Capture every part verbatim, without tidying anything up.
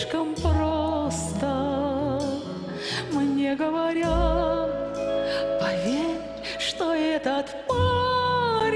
слишком просто. Мне говорят, поверь, что этот парень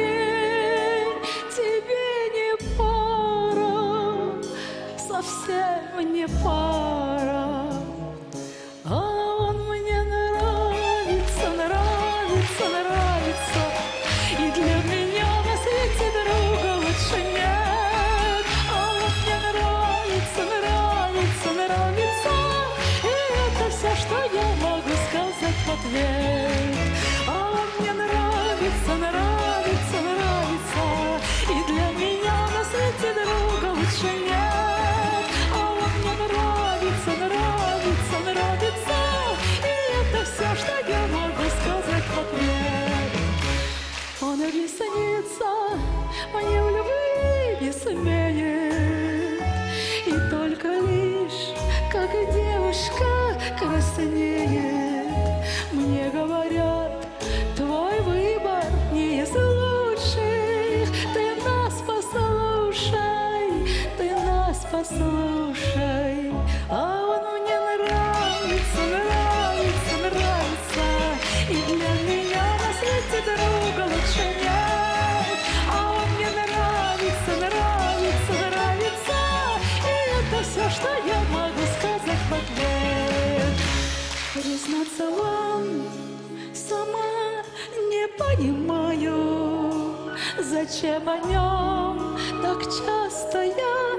тебе не пара, совсем не пара. А он мне нравится, нравится, нравится, и для меня на свете друга лучше нет. А он мне нравится, нравится, нравится, и это все, что я могу сказать в ответ. А он мне нравится, нравится, нравится, и для меня на свете друга лучше нет. А он мне нравится, нравится, нравится, и это все, что я могу сказать в ответ. Он объяснится мне в любви не смеет, и только лишь, как девушка краснеет. Мне говорят, твой выбор не из лучших, ты нас послушай, ты нас послушай. А он мне нравится, нравится, нравится, и для меня на свете друга лучше нет. А он мне нравится, нравится, нравится, и это все, что я могу сказать в ответ. Признаться вам, сама не понимаю, зачем о нем так часто я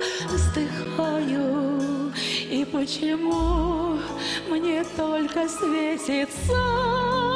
вздыхаю, и почему мне только светится